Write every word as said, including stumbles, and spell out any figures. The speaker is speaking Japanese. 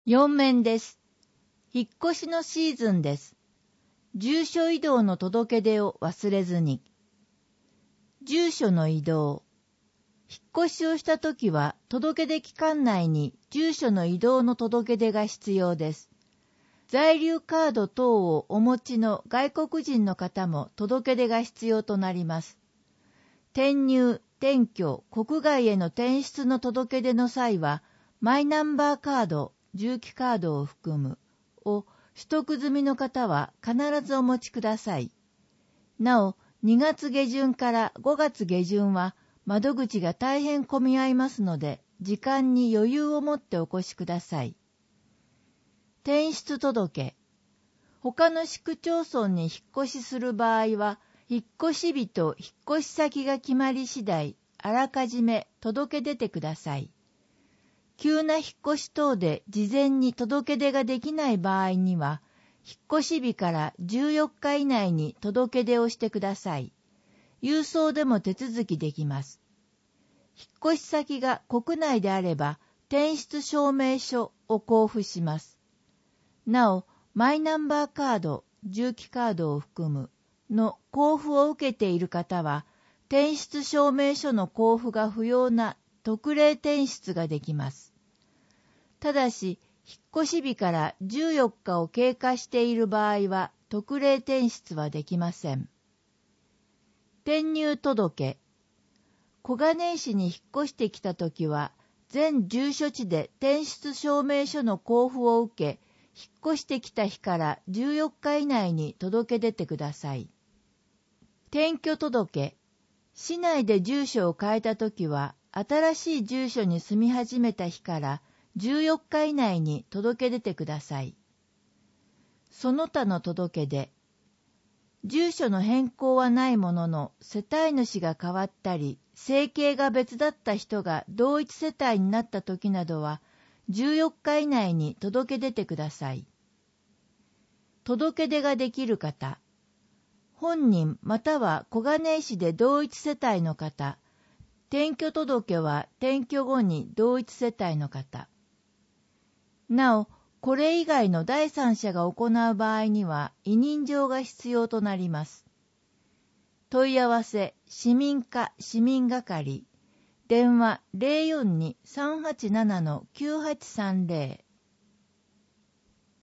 よん面です。引っ越しのシーズンです。住所移動の届け出を忘れずに。住所の移動。引っ越しをしたときは、届け出期間内に住所の移動の届け出が必要です。在留カード等をお持ちの外国人の方も届け出が必要となります。転入、転居、国外への転出の届け出の際は、マイナンバーカード、住基カードを含むを取得済みの方は必ずお持ちください。なお、にがつ下旬からごがつ下旬は窓口が大変混み合いますので、時間に余裕を持ってお越しください。転出届。他の市区町村に引っ越しする場合は、引っ越し日と引っ越し先が決まり次第、あらかじめ届け出てください。急な引っ越し等で事前に届け出ができない場合には、引っ越し日からじゅうよっか以内に届け出をしてください。郵送でも手続きできます。引っ越し先が国内であれば、転出証明書を交付します。なお、マイナンバーカード、住基カードを含むの交付を受けている方は、転出証明書の交付が不要な特例転出ができます。ただし、引っ越し日からじゅうよっかを経過している場合は、特例転出はできません。転入届。小金井市に引っ越してきたときは、全住所地で転出証明書の交付を受け、引っ越してきた日からじゅうよっか以内に届け出てください。転居届。市内で住所を変えたときは、新しい住所に住み始めた日からじゅうよっか以内に届け出てください。その他の届け出。住所の変更はないものの、世帯主が変わったり、生計が別だった人が同一世帯になったときなどは、じゅうよっか以内に届け出てください。届け出ができる方。本人または小金井市で同一世帯の方。転居届は転居後に同一世帯の方。なお、これ以外の第三者が行う場合には委任状が必要となります。問い合わせ、市民課市民係。電話 ゼロよんに さんはちなな きゅうはちさんゼロ